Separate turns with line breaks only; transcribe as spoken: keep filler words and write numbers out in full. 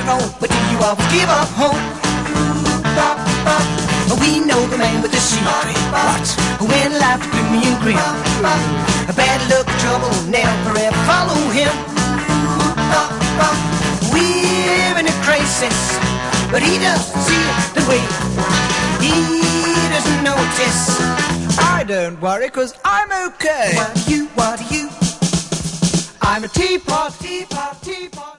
wrong, but do you always give up hope? We know the man with the secret. What? When life is gloomy and grim, bad luck, trouble, never ever follow him. We're in a crisis, but he doesn't see it the way he doesn't notice.
I don't worry, cause I'm okay.
What are you, what are you?
I'm a teapot, teapot, teapot.